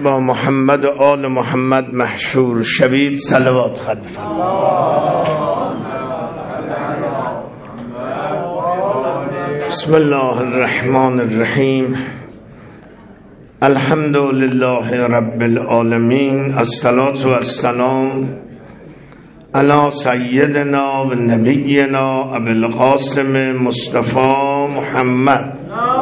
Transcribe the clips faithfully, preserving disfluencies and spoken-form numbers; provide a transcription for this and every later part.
با محمد و آل محمد محشور شوید. صلوات خواهد بسم الله الرحمن الرحیم. الحمد لله رب العالمین. الصلاة والسلام علی سیدنا و نبینا ابی القاسم مصطفی محمد.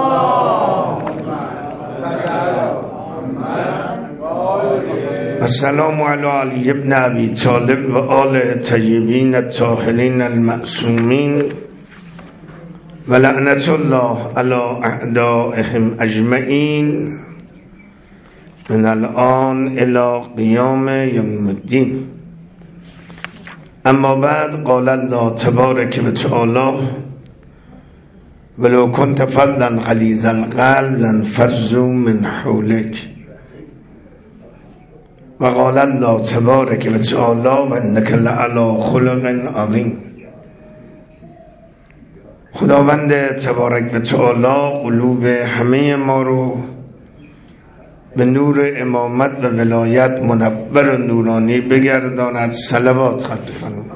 السلام علی علی ابن ابی طالب و آل طیبین الطاهرین المعصومین و لعنت الله علی اعدائهم اجمعین من الان الی قیام یوم الدین. اما بعد، قال الله تبارک و تعالی ولو كنت فظا غلیظ القلب لانفضوا من حولک و قال الله تبارک و تعالی و انک لعلی خلق عظیم. خداوند تبارک و تعالی قلوب همه ما رو به نور امامت و ولایت منور و نورانی بگرداند. صلوات خواهد بفرمایید.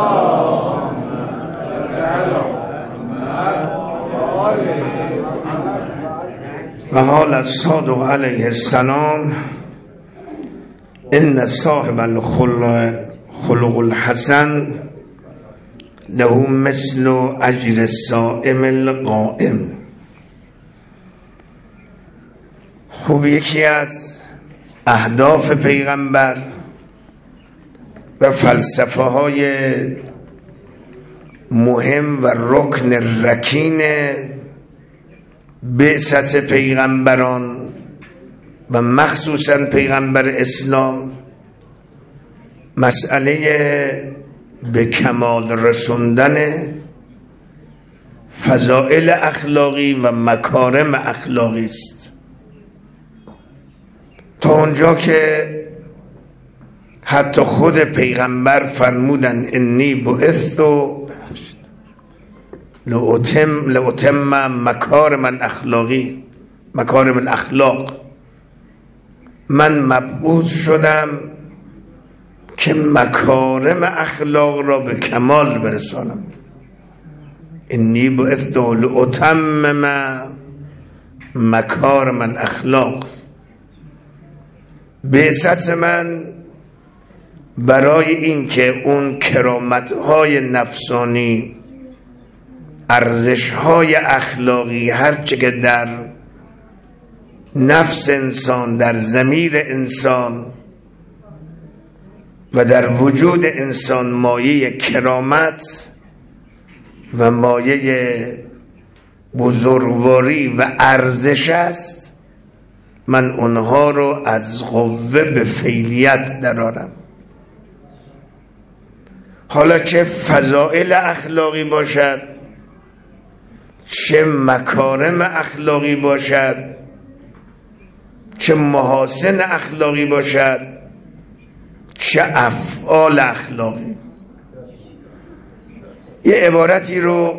و قال الصادق علیه السلام ان صاحب الخلق خلق الحسن له مثل اجر الصائم القائم. خوب یکی از اهداف پیغمبر و فلسفه های مهم و رکن رکین بعثت پیغمبران و مخصوصا پیغمبر اسلام مسئله به کمال رسوندن فضائل اخلاقی و مکارم اخلاقی است، تا اونجا که حتی خود پیغمبر فرمودن انی بعثت لأتم لأتم مکارم الاخلاقی مکارم الاخلاق. من مبعوث شدم که مکارم اخلاق را به کمال برسانم. انی بعثت لأتمم مکارم الاخلاق. بعثت من برای این که اون کرامت‌های نفسانی، ارزش‌های اخلاقی، هرچه که در نفس انسان، در ضمیر انسان و در وجود انسان مایه کرامت و مایه بزرگواری و ارزش است، من اونها رو از قوه به فعلیت درآرم. حالا چه فضائل اخلاقی باشد، چه مکارم اخلاقی باشد، چه محاسن اخلاقی باشد، چه افعال اخلاقی. یه عبارتی رو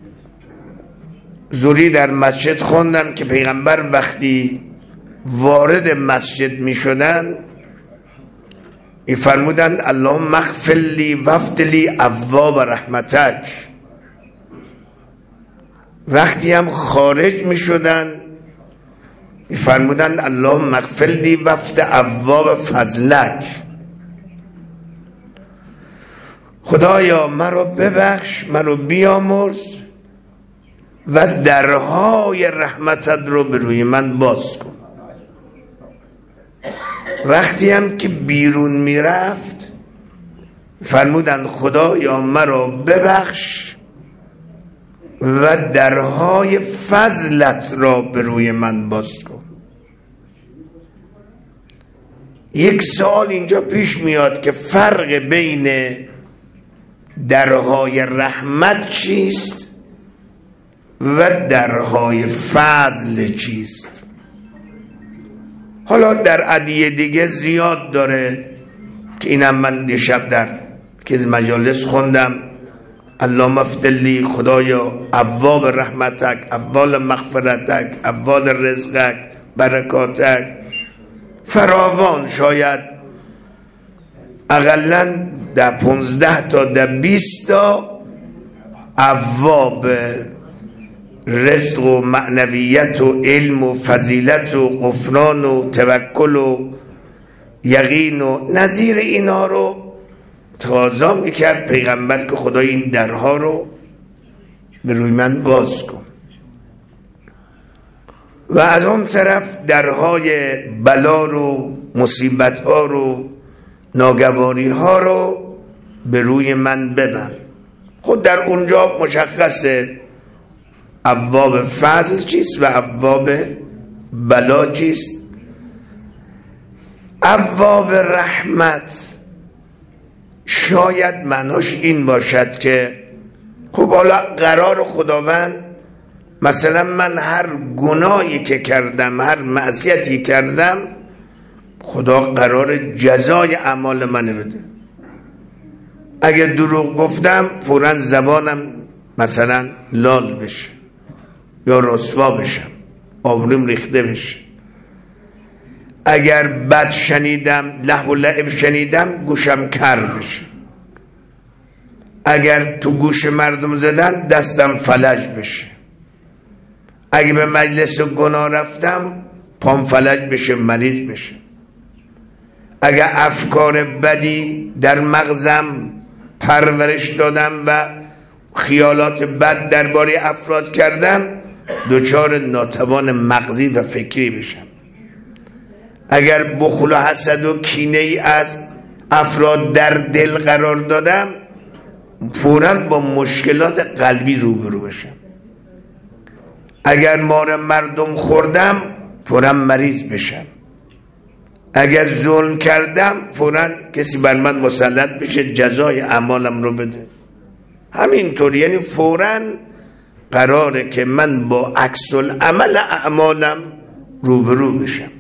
زوری در مسجد خوندم که پیغمبر وقتی وارد مسجد می شدن می فرمودن اللهم اغفر لی وافتح لی ابواب رحمتک. وقتی هم خارج می شدن می فرمودن اللهم اغفر لی وافتح ابواب فضلک. خدایا مرا ببخش، مرا بیامرز و درهای رحمتت رو به روی من باز کن. وقتی هم که بیرون می رفت فرمودن خدایا مرا ببخش و درهای فضلت را به روی من باز کن. یک سوال اینجا پیش میاد که فرق بین درهای رحمت چیست و درهای فضل چیست؟ حالا در ادعیه دیگه زیاد داره که اینم من دیشب در که از مجالس خوندم اللهم افتح لی، خدایا ابواب رحمتک، ابواب مغفرتک، ابواب رزقک، برکاتک، فراوان، شاید اقلاً در پونزده تا در بیست تا ابواب رزق و معنویت و علم و فضیلت و غفران و توکل و یقین و نظیر اینا رو تقاضا میکرد پیغمبر که خدای این درها رو به روی من باز کن. و از اون طرف درهای بلا رو، مصیبت ها رو، ناگواری ها رو به روی من ببر. خود در اونجا مشخصه ابواب فضل چیست و ابواب بلا چیست. ابواب رحمت شاید معناش این باشد که خب حالا قرار خداوند، مثلا من هر گناهی که کردم، هر معصیتی کردم، خدا قرار جزای اعمال منو بده. اگر دروغ گفتم فوراً زبانم مثلا لال بشه یا رسوا بشم، آبروم ریخته بشه. اگر بد شنیدم، لهو و لعب شنیدم، گوشم کر بشه. اگر تو گوش مردم زدن دستم فلج بشه. اگر به مجلس گناه رفتم پام فلج بشه، مریض بشه. اگر افکار بدی در مغزم پرورش دادم و خیالات بد درباره افراد کردم، دچار ناتوان مغزی و فکری بشم. اگر بخل و حسد و کینه ای از افراد در دل قرار دادم، فوراً با مشکلات قلبی روبرو بشم. اگر مار مردم خوردم فوراً مریض بشم. اگر ظلم کردم فوراً کسی بر من مسلط بشه جزای اعمالم رو بده. همینطور، یعنی فوراً قراره که من با عکس العمل اعمالم روبرو بشم،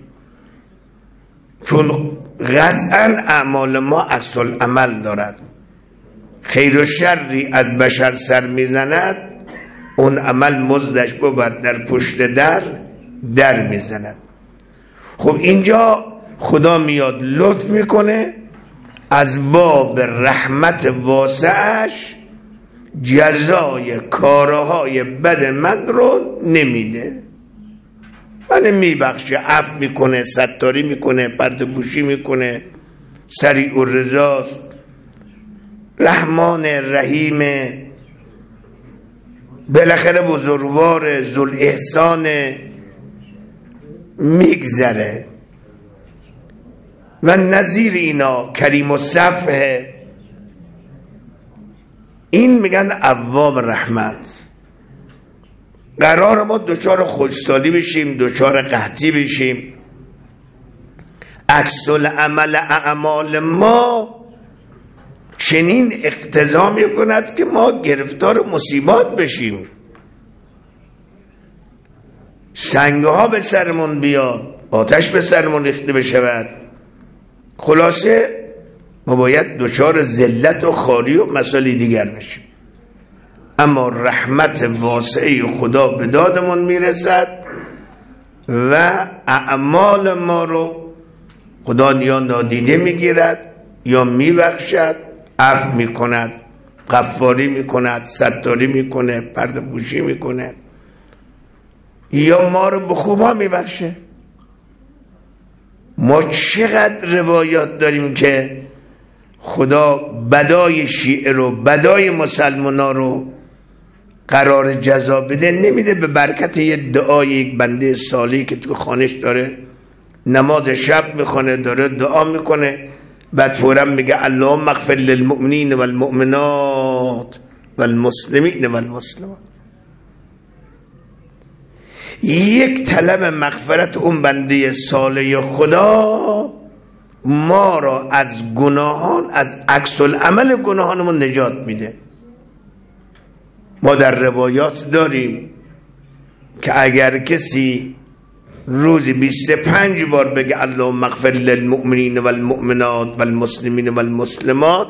چون قطعاً اعمال ما عکس العمل دارد. خیر و شری از بشر سر میزند، اون عمل مزدش بود در پشت در در میزند. خب اینجا خدا میاد لطف میکنه، از باب رحمت واسعش جزای کارهای بد من رو نمیده، من میبخشه، عفو میکنه، ستاری میکنه، پرده پوشی میکنه، سریع و رضاست، رحمان رحیم، بالاخره بزرگوار، ذوالاحسان، میگذره. و نظیر اینا کریم و صفح. این میگن ابواب رحمت. قرار ما دوچار خودستادی بشیم، دوچار قحطی بشیم، عکس العمل اعمال ما چنین اقتضا میکند که ما گرفتار مصیبات بشیم، سنگها به سرمون بیاد، آتش به سرمون ریخته بشود. خلاصه ما باید دچار ذلت و خواری و مسائل دیگر بشیم. اما رحمت واسعه خدا به دادمون میرسد و اعمال ما رو خدا یا نادیده میگیرد یا میبخشد، عفو میکند، غفاری میکند، ستاری میکنه، پرده پوشی میکنه، یا ما رو به خوبا میبخشه. ما چقدر روایات داریم که خدا بدای شیعه رو، بدای مسلمانا رو قرار جزا بده، نمیده به برکت یه دعای یک بنده صالحی که تو خانش داره نماز شب میخونه، داره دعا میکنه، بعد فورا میگه اللهم اغفر للمؤمنین والمؤمنات والمسلمین والمسلمات. یک طلب مغفرت اون بنده صالح خدا ما را از گناهان، از عکس العمل گناهانمون نجات میده. ما در روایات داریم که اگر کسی روزی بیست و پنج بار بگه اللهم اغفر للمؤمنین والمؤمنات والمسلمین والمسلمات،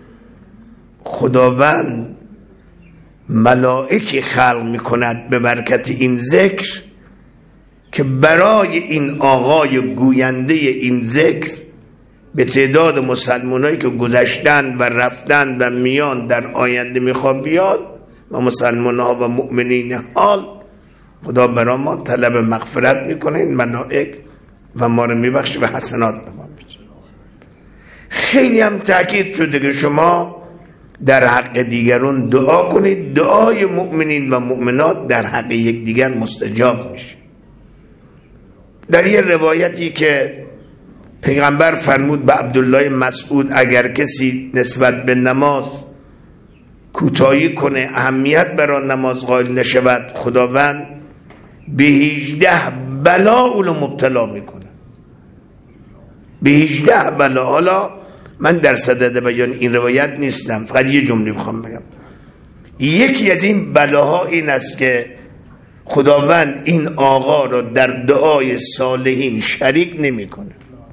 خداوند ملائکی خلق میکند به برکت این ذکر که برای این آقای گوینده این ذکر به تعداد مسلمانایی که گذشتن و رفتن و میان در آینده میخواد بیاد و مسلمان ها و مؤمنین حال، خدا برای ما طلب مغفرت میکنه، این ملائک و ما رو میبخشه و حسنات به ما میده. خیلی هم تاکید شده که شما در حق دیگران دعا کنید، دعای مؤمنین و مؤمنات در حق یک دیگر مستجاب میشه. در یه روایتی که پیغمبر فرمود به عبدالله مسعود اگر کسی نسبت به نماز کوتاهی کنه، اهمیت برای نماز قائل نشود، خداوند به هجده بلا اونو مبتلا میکنه، به هجده بلا. حالا من در صدد بیان این روایت نیستم، فقط یه جمله میخوام بگم. یکی از این بلاها این است که خداوند این آقا رو در دعای صالحین شریک نمیکنه.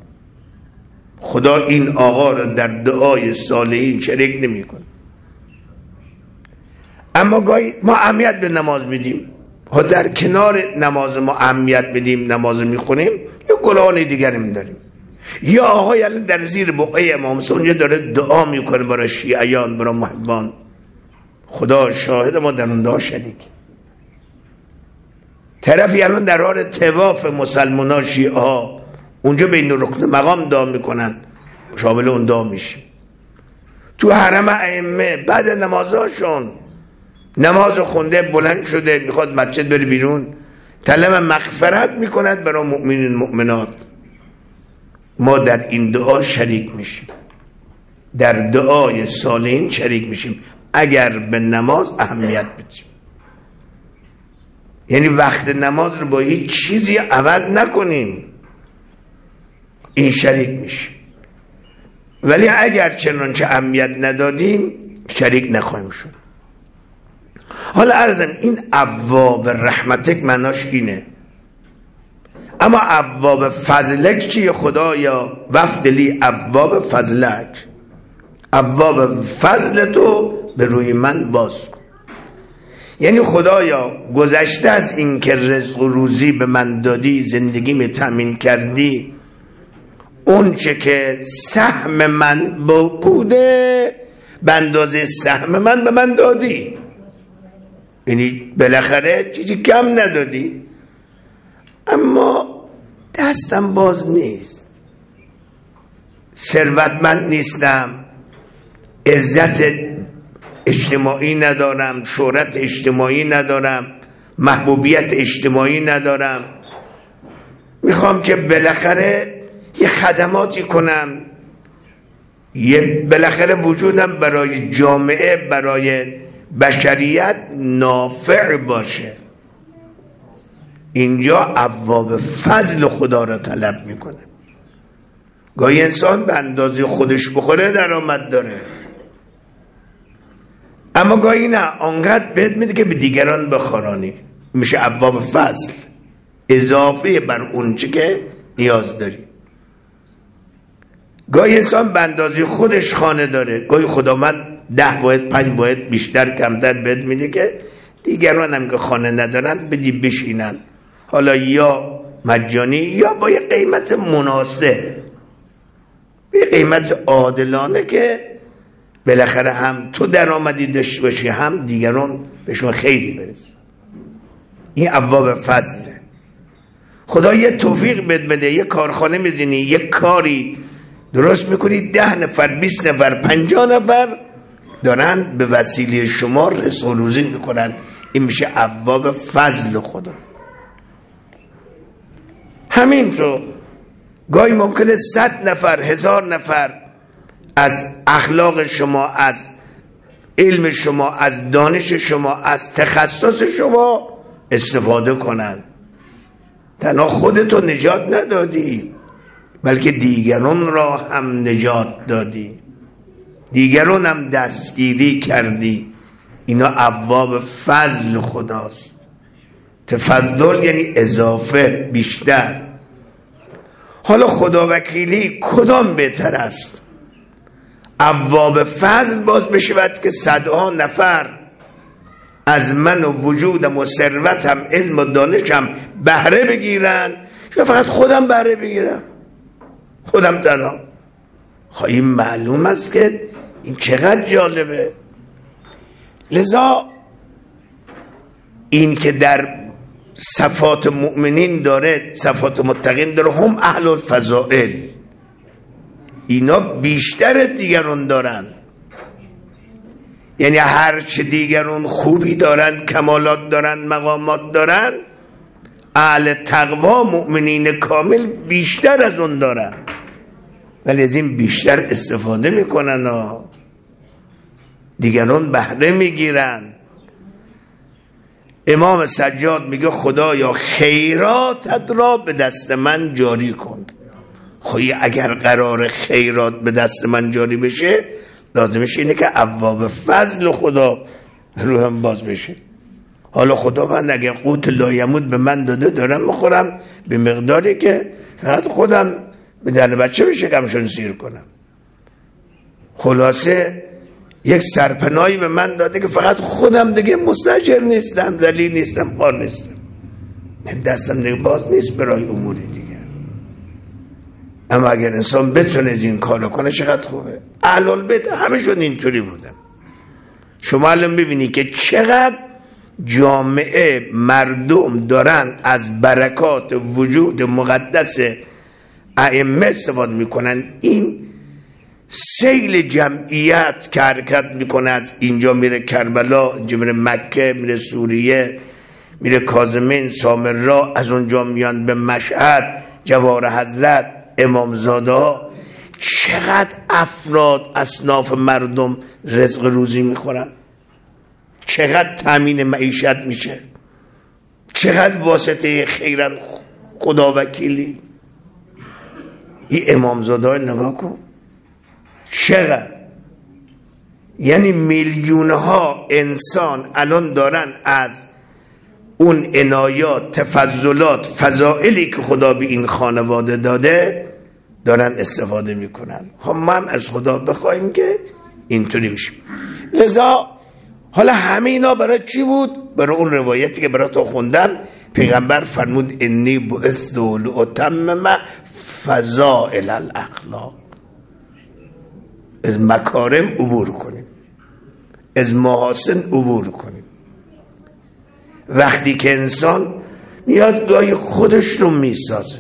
خدا این آقا رو در دعای صالحین شریک نمیکنه. اما گاهی ما اهمیت به نماز میدیم، ها در کنار نماز ما اهمیت بدیم، نماز میخونیم، یا گناهان دیگریم داریم. یا آقای الان در زیر بقعه امام حسین اونجا داره دعا میکنه برای شیعیان، برای محبان. خدا شاهد ما در اون دعا شریک. طرفی الان در حال طواف مسلمان ها شیعه ها اونجا بین رکن مقام دعا میکنن، شامل اون دعا میشه. تو حرم ائمه بعد نمازاشون نماز خونده بلند شده میخواد مسجد بره بیرون، طلب مغفرت میکند برای مؤمنین مؤمنات. ما در این دعا شریک میشیم، در دعای صالحین شریک میشیم اگر به نماز اهمیت بدیم. یعنی وقت نماز رو با هیچ چیزی عوض نکنیم، این شریک میشیم. ولی اگر چنانچه اهمیت ندادیم شریک نخواهیم شد. حالا عرضم این ابواب رحمتک معناش اینه، اما ابواب فضلک چیه؟ خدایا وفد لی ابواب فضلک، ابواب فضل تو به روی من باز. یعنی خدایا گذشته از این که رزق و روزی به من دادی، زندگی می تأمین کردی، اون چه که سهم من بوده به اندازه سهم من به من دادی. یعنی بالاخره چیزی کم ندادی، اما دستم باز نیست، ثروتمند نیستم، عزت اجتماعی ندارم، شهرت اجتماعی ندارم، محبوبیت اجتماعی ندارم. میخوام که بالاخره یه خدماتی کنم، یه بالاخره وجودم برای جامعه، برای بشریت نافع باشه. اینجا ابواب فضل خدا را طلب میکنه. گاهی انسان به اندازه خودش بخوره درآمد داره، اما گاهی نه، آنقدر بهت میده که به دیگران بخورانی، میشه ابواب فضل، اضافه بر اون چه که نیاز داری. گاهی انسان به اندازه خودش خانه داره، گاهی خداوند ده باید پنج باید بیشتر کمتر بهت میده که دیگران هم که خانه ندارن بدی بشینن، حالا یا مجانی یا با یه قیمت مناسب، یه قیمت عادلانه که بالاخره هم تو درآمدی داشته باشی هم دیگران بهشون خیلی برسه. این ابواب فضله. خدا یه توفیق بد بده، یه کارخانه میزنی، یه کاری درست میکنی، ده نفر بیست نفر پنجاه نفر دارن به وسیله شما رزق و روزی میکنن. این میشه ابواب فضل خدا. همینطور گاهی ممکنه صد نفر هزار نفر از اخلاق شما، از علم شما، از دانش شما، از تخصص شما استفاده کنن. تنها خودتو نجات ندادی بلکه دیگران را هم نجات دادی، دیگران هم دستگیری کردی. اینا ابواب فضل خداست. تفضل یعنی اضافه، بیشتر. حالا خدا وکیلی کدام بهتر است؟ ابواب فضل باز بشود که صدها نفر از من و وجودم و ثروتم، علم و دانشم بهره بگیرن یا فقط خودم بهره بگیرم، خودم تنها. خب این معلوم است که این چقدر جالبه. لذا این که در صفات مؤمنین داره، صفات متقین داره، هم اهل الفضائل، اینا بیشتر از دیگران دارن. یعنی هرچه دیگران خوبی دارن، کمالات دارن، مقامات دارن، اهل تقوا مؤمنین کامل بیشتر از اون دارن، ولی از این بیشتر استفاده میکنن و دیگران بهره میگیرن. امام سجاد میگه خدایا خیراتت را به دست من جاری کن. خواهی اگر قرار خیرات به دست من جاری بشه، لازمش اینه که ابواب فضل خدا روحم باز بشه. حالا خداوند اگر قوت لایموت به من داده، دارم میخورم به مقداری که فقط خودم به دل بچه بشه کمشون سیر کنم. خلاصه یک سرپناهی به من داده که فقط خودم دیگه مستاجر نیستم، ذلیل نیستم، خار نیستم، من دستم دیگه باز نیست برای امور دیگه. اما اگر انسان بتونه از این کارو کنه چقدر خوبه. اهل البیت همشون اینطوری بودن. شما الان ببینی که چقدر جامعه مردم دارن از برکات وجود مقدس ائمه استفاده میکنن. این سیل جمعیت که حرکت میکنه، از اینجا میره کربلا، اینجا میره مکه، میره سوریه، میره کاظمین، سامرا، از اونجا میان به مشهد، جوار حضرت، امامزاده ها. چقدر افراد اصناف مردم رزق روزی میخورن، چقدر تامین معیشت میشه، چقدر واسطه خیرن خدا وکیلی. این امامزاده ها نگاه کن چقدر، یعنی میلیون ها انسان الان دارن از اون عنایات، تفضلات، فضائلی که خدا به این خانواده داده دارن استفاده میکنن. خب ما هم از خدا بخوایم که اینطوری بشیم. لذا حالا همه اینا برای چی بود؟ برای اون روایتی که برای تو خوندم، پیغمبر فرمود انی بعثت لاتمم فضائل الاخلاق. از مکارم عبور کنیم، از محاسن عبور کنیم. وقتی که انسان میاد گاهی خودش رو میسازه،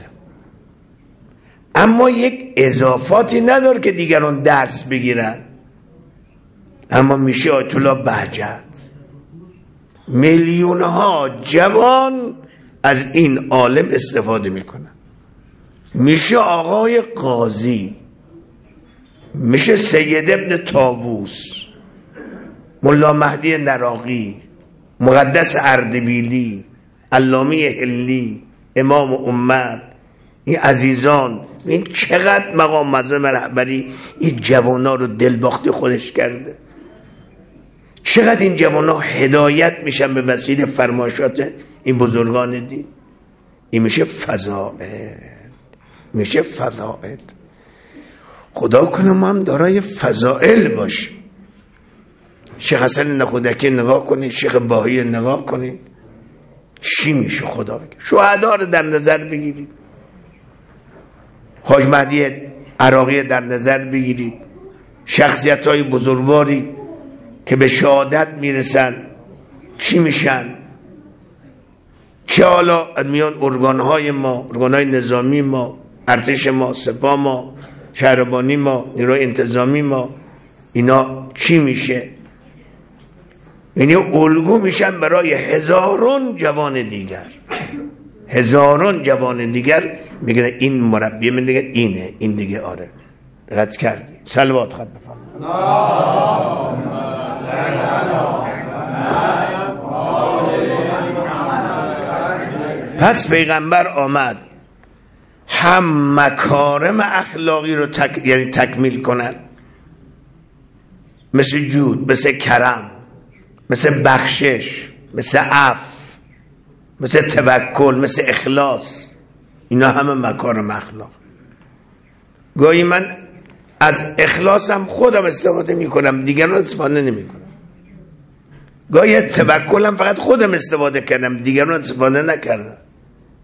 اما یک اضافاتی نداره که دیگران درس بگیرن، اما میشه آیت الله بهجت. میلیون ها جوان از این عالم استفاده میکنن. میشه آقای قاضی، میشه سید ابن طاووس، ملا مهدی نراقی، مقدس اردبیلی، علامه حلی، امام امت. این عزیزان این چقدر مقام معظم رهبری این جوانا رو دلباخته خودش کرده. چقدر این جوانا هدایت میشن به وسیله فرمایشات این بزرگان دین. این میشه فضائل، میشه فضائل. خدا کنه ما هم دارای فضائل باشیم. شیخ حسن نخودکی نگاه کنید، شیخ باهی نگاه کنید، چی میشه خدا بگه. شهدا رو در نظر بگیرید، حاج مهدی عراقی در نظر بگیرید، شخصیت های بزرگواری که به شهادت میرسن چی میشن. چه حالا میان ارگان های ما، ارگان های نظامی ما، ارتش ما، سپاه ما، شهربانی ما، نیروی انتظامی ما، اینا چی میشه. یعنی الگو میشن برای هزارون جوان دیگر، هزارون جوان دیگر. میگن این مربی من دیگه اینه، این دیگه آره. دقت کردی؟ صلوات خواهد بفرمایید. پس پیغمبر آمد هم مکارم اخلاقی رو تک... یعنی تکمیل کنند، مثل جود، مثل کرم، مثل بخشش، مثل عفو، مثل توکل، مثل اخلاص. اینا همه مکارم اخلاق. گاهی من از اخلاصم خودم استفاده میکنم، دیگران استفاده نمیکنم. گاهی از توکلم فقط خودم استفاده کردم، دیگران استفاده نکردم.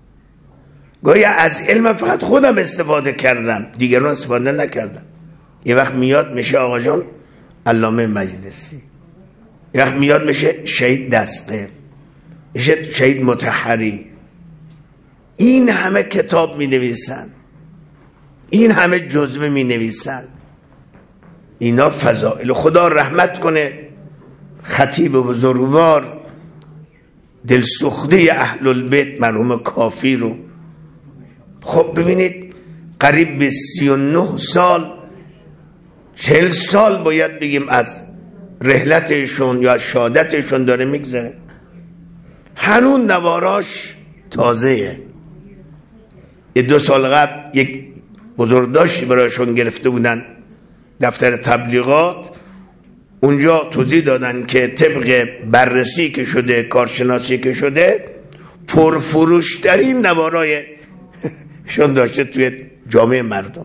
گاهی از علم فقط خودم استفاده کردم، دیگران استفاده نکردم. یه وقت میاد میشه آقا جان علامه مجلسی، یه وقت میاد میشه شهید دستقیر، میشه شهید مطهری. این همه کتاب می نویسن، این همه جزوه می نویسن. اینا فضائل. خدا رحمت کنه خطیب بزرگوار دلسوخته اهل البیت مرحوم کافی رو. خب ببینید قریب به سی و نه سال چهل سال باید بگیم از رحلتشون یا شهادتشون داره میگذره، هنون نواراش تازهه. یه دو سال قبل یک بزرگداشتی برایشون گرفته بودن دفتر تبلیغات، اونجا توضیح دادن که طبق بررسی که شده، کارشناسی که شده، پرفروشترین نوارای شون داشته توی جامعه مردم.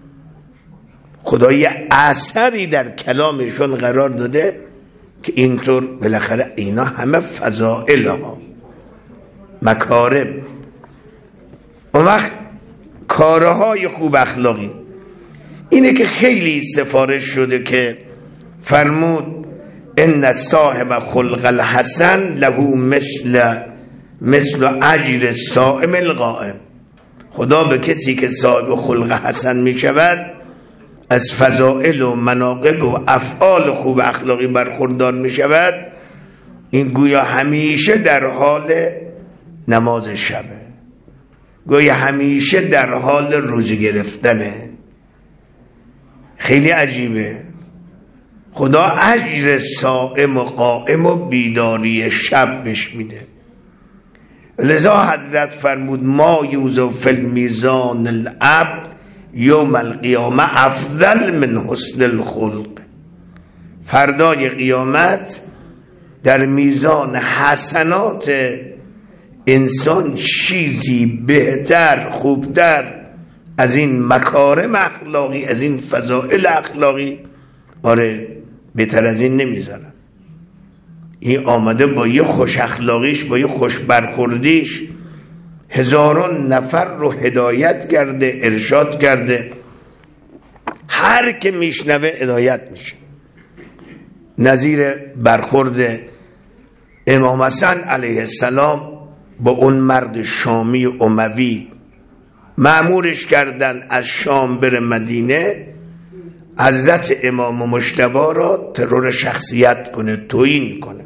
خدایی اثری در کلامشون قرار داده که اینطور بالاخره اینا همه فضائل ها مکارم. اون وقت کارهای خوب اخلاقی اینه که خیلی سفارش شده که فرمود ان صاحب خلق الحسن له مثل مثل اجر صائم القائم. خدا به کسی که صاحب خلق حسن می شود از فضائل و مناقب و افعال خوب اخلاقی برخوردار می شود، این گویا همیشه در حال نماز شبه، گویا همیشه در حال روزه گرفتنه. خیلی عجیبه. خدا اجر صائم و قائم و بیداری شب بهش میده. لذا حضرت فرمود ما یوزو فی المیزان العبد یوم القیامه افضل من حسن الخلق. فردای قیامت در میزان حسنات انسان چیزی بهتر، خوبتر از این مکارم اخلاقی، از این فضائل اخلاقی، آره بهتر از این نمیذارن. این آمده با یه خوش اخلاقیش، با یه خوش برخوردیش هزاران نفر رو هدایت کرده، ارشاد کرده. هر که میشنوه هدایت میشه. نظیر برخورد امام حسن علیه السلام با اون مرد شامی اموی، مأمورش کردن از شام بره مدینه، حضرت امام مجتبی را ترور شخصیت کنه، توهین کنه.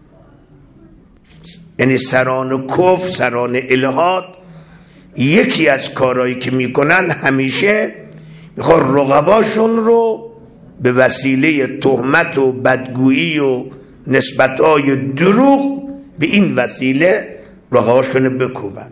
یعنی سران کفر، سران الحاد، یکی از کارهایی که میکنن همیشه میخوان رقباشون رو به وسیله تهمت و بدگویی و نسبتهای دروغ به این وسیله رقباشون بکوبن.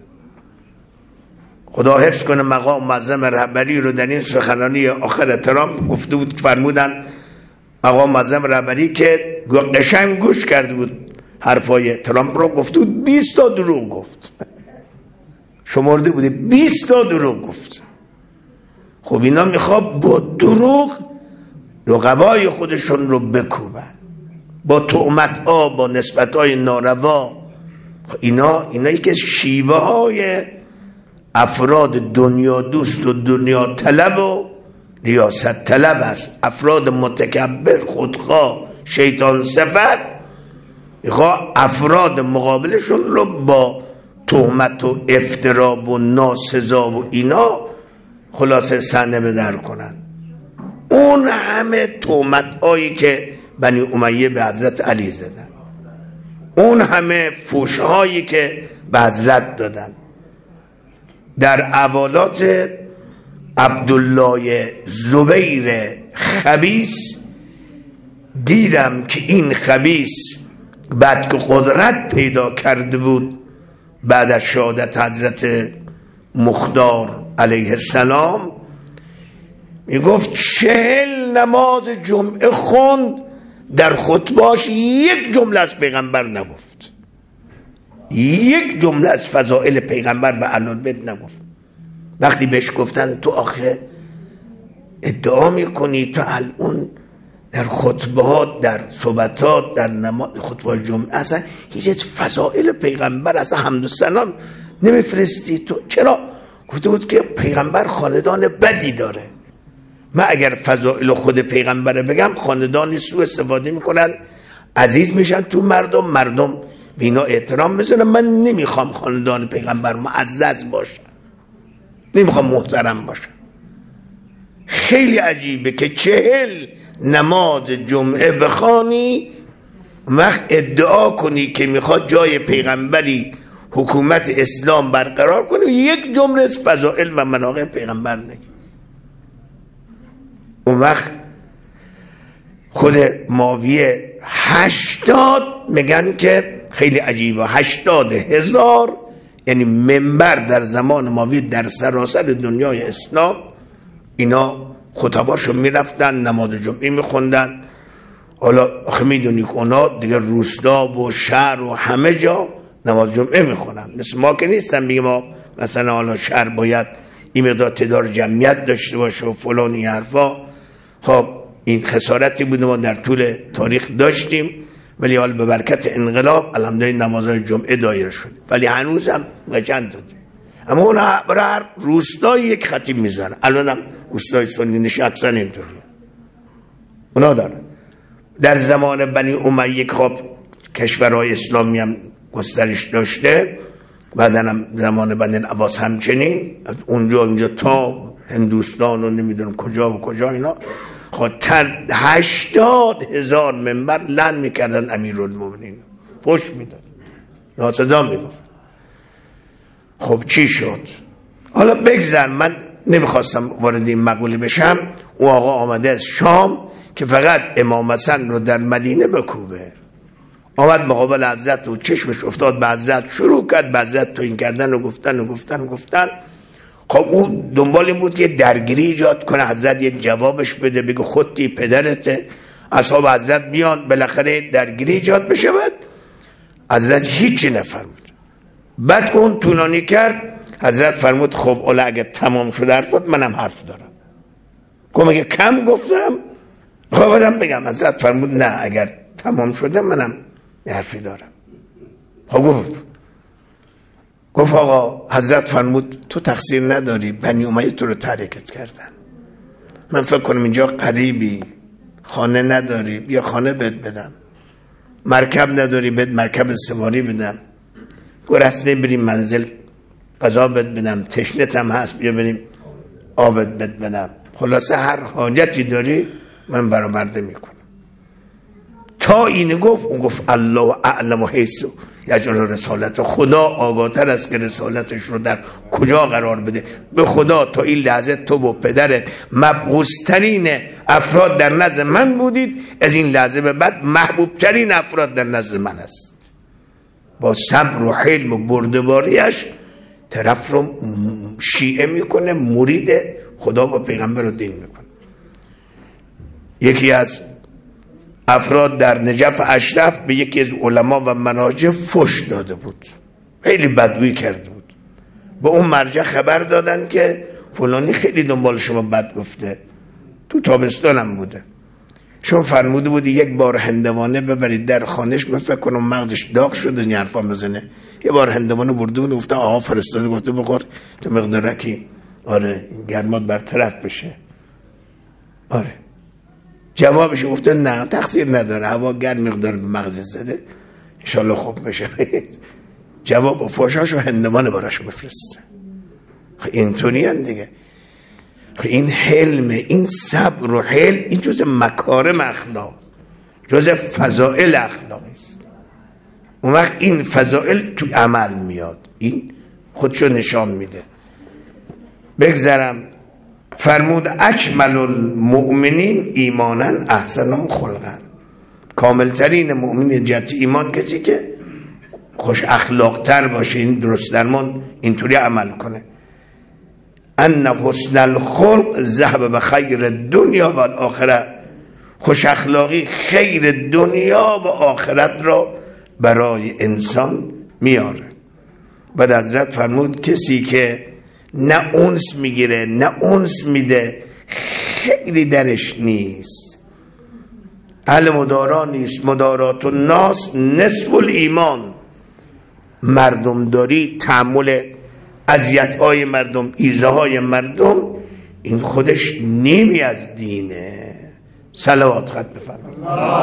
خدا حفظ کنه مقام معظم رهبری رو در این سخنرانی آخر ترامپ گفته بود، فرمودن مقام معظم رهبری که قشنگ گوش کرده بود حرفای ترامپ رو، گفته بود بیست تا دروغ گفت، شمرده بوده بیست تا دروغ گفت. خب اینا میخواد با دروغ رقبای خودشون رو بکوبن، با تهمت ها، با نسبت های ناروا. اینا اینا یکی از شیوه های افراد دنیا دوست و دنیا طلب و ریاست طلب است. افراد متکبر، خودخواه، شیطان صفت میخواه افراد مقابلشون رو با تهمت و افترا و ناسزا و اینا خلاصه صحنه به در کنن. اون همه تهمت هایی که بنی امیه به حضرت علی زدن، اون همه فوش هایی که به حضرت دادن، در اولات عبدالله زبیر خبیث دیدم که این خبیث بعد که قدرت پیدا کرده بود بعد از شهادت حضرت مختار علیه السلام، می گفت چهل نماز جمعه خوند، در خطباش یک جمله از پیغمبر نگفت، یک جمله از فضائل پیغمبر به اهل بیت نگفت. وقتی بهش گفتن تو آخه ادعا میکنی تو الان در خطبات، در صحبتات، در نماز خطبه جمعه اصلا هیچ فضائل پیغمبر اصلا حمد و سلام نمیفرستی تو، چرا گفته بود که پیغمبر خاندان بدی داره. من اگر فضائل خود پیغمبر بگم خاندانی سو استفاده میکنن، عزیز میشن تو مردم، مردم بینا احترام میذارن. من نمیخوام خاندان پیغمبر معزز باشن، نمیخوام محترم باشن. خیلی عجیبه که چهل نماز جمعه بخوانی، وقت ادعا کنی که میخواد جای پیغمبری حکومت اسلام برقرار کنی، یک جمله از فضائل و مناقب پیغمبر نگی. اون وقت خود معاویه هشتاد میگن که خیلی عجیبه، هشتاد هزار یعنی منبر در زمان معاویه در سراسر دنیای اسلام، اینا خطباشو میرفتن نماز جمعه میخوندن. حالا آخه میدونی که اونا دیگه روستا و شهر و همه جا نماز جمعه میخونن، مثل ما که نیستن بگیم ما مثلا حالا شهر باید این مقدار تعداد جمعیت داشته باشه و فلان این حرفا. خب این خسارتی بود ما در طول تاریخ داشتیم، ولی حالا به برکت انقلاب الحمدلله نمازهای جمعه دایر شد، ولی هنوز هم چند دادیم. اما اون برای هر روستای یک خطیب میزنن. الان هم روستای سنی نشستن اینطوری اونا دارن. در زمان بنی امیه خب کشورهای اسلامی هم گسترش داشته، بعدن هم زمان بنی العباس همچنین، از اونجا اینجا تا هندوستان و نمیدونم کجا و کجا اینا. خب تر هشتاد هزار منبر لعن میکردن امیرالمومنین، فحش میداد، ناسزا میگفت. خب چی شد؟ حالا بگذر، من نمیخواستم وارد این مقوله بشم. او آقا آمده از شام که فقط امام حسن رو در مدینه بکوبه. آمد مقابل حضرت و چشمش افتاد به حضرت، شروع کرد به حضرت توهین کردن و گفتن و گفتن و گفتن. خب او دنبال این بود که درگیری ایجاد کنه، حضرت یه جوابش بده، بگه خودتی پدرته، اصحاب حضرت بیان بالاخره درگیری ایجاد بشه. بعد حضرت هیچی نفرمود. بعد که اون طولانی کرد حضرت فرمود خب اولا اگه تمام شده حرفات منم حرف دارم. گفت اگه کم گفتم خب بدم بگم. حضرت فرمود نه اگر تمام شده منم حرفی دارم. خب گفت گفت آقا حضرت فرمود تو تقصیر نداری، بنی امیه تو رو تحریکت کردن. من فکر کنم اینجا قریبی، خانه نداری، بیا خانه بهت بدم، مرکب نداری بهت مرکب سواری بدم، گرسنه بریم منزل غذا بهت بدم، تشنت هم هست بیا بریم آبت بهت بدم، خلاصه هر حاجتی داری من برآورده میکنم. تا این گفت اون گفت الله اعلم حیث یجعل رسالت، خدا آگاه‌تر است که رسالتش رو در کجا قرار بده. به خدا تا این لحظه تو و پدرت مبغوث‌ترین افراد در نزد من بودید، از این لحظه به بعد محبوب‌ترین افراد در نزد من است. با صبر و حلم و بردباریش طرف رو شیعه میکنه، مرید خدا و پیغمبر و دین میکنه. یکی از افراد در نجف اشرف به یکی از علما و مناجع فحش داده بود، خیلی بدگویی کرده بود. به اون مرجع خبر دادن که فلانی خیلی دنبال شما بد گفته، تو تابستانم بوده، چون فرموده بودی یک بار هندوانه ببرید در خانش، من فکر کنم مغزش داغ شده این حرفا بزنه. یه بار هندوانه برده بود، گفته آها فرستاده گفته بخور تو مقدارکی آره گرمات برطرف بشه. آره جوابش گفته نه تقصیر نداره، هوا گرم مقدار به مغز زده انشالله خوب بشه. جواب و فحشاشو هندوانه براش بفرسته. اینطوری هم دیگه. این حلم، این صبر و حلم، این جز مکارم اخلاق، جز فضائل اخلاقی است. اون وقت این فضائل توی عمل میاد، این خودشو نشان میده. بگذرم فرمود اکمل المؤمنین ایمانا احسنهم خلقا، کاملترین مؤمن جهت ایمان کسی که خوش اخلاق تر باشه، این درست درمان اینطوری عمل کنه. ان حسن الخلق ذهب به خیر دنیا و آخرت، خوش اخلاقی خیر دنیا و آخرت را برای انسان میاره. بعد حضرت فرمود کسی که نه اونس میگیره نه اونس میده خیلی درش نیست، اهل مدارا نیست. مدارات الناس نصف الایمان، مردم داری تحمل اذیت‌های مردم، ایذاهای مردم، این خودش نیمی از دینه. صلوات خط بفرمایید.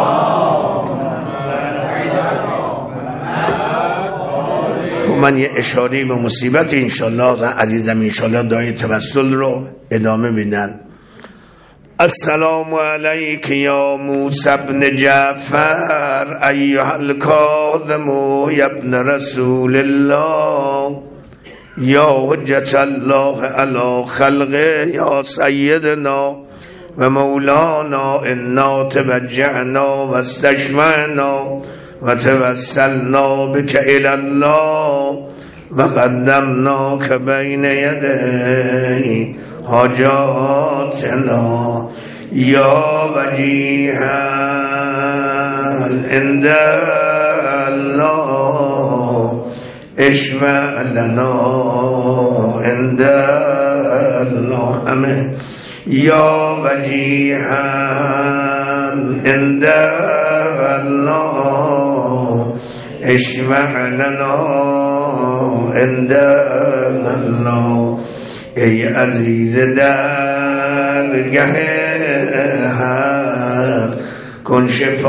خب من یه اشاره به مصیبت انشالله عزیزم، انشالله دعای توسل رو ادامه میدن. السلام علیک یا موسی بن جعفر ایها الکاظم یا ابن رسول الله یا حجت الله علی خلقه یا سیدنا و مولانا انا توجهنا و استشفعنا و توسلنا بک الی الله و قدمناک بین یدی حاجاتنا یا وجیها عند الله اشفع لنا عند الله همه یا وجیها عند الله اشفع لنا عند الله. ای عزیز درگه حق کن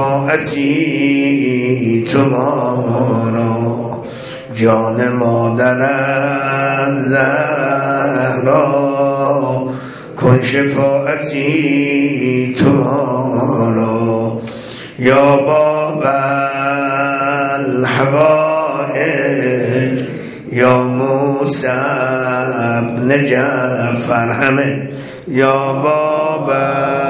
شفاعتی تمارا، جان مادرت زهرا کن شفاعتی تمارا، یا باب الحوائج یا موسی بن جعفر همه یا باب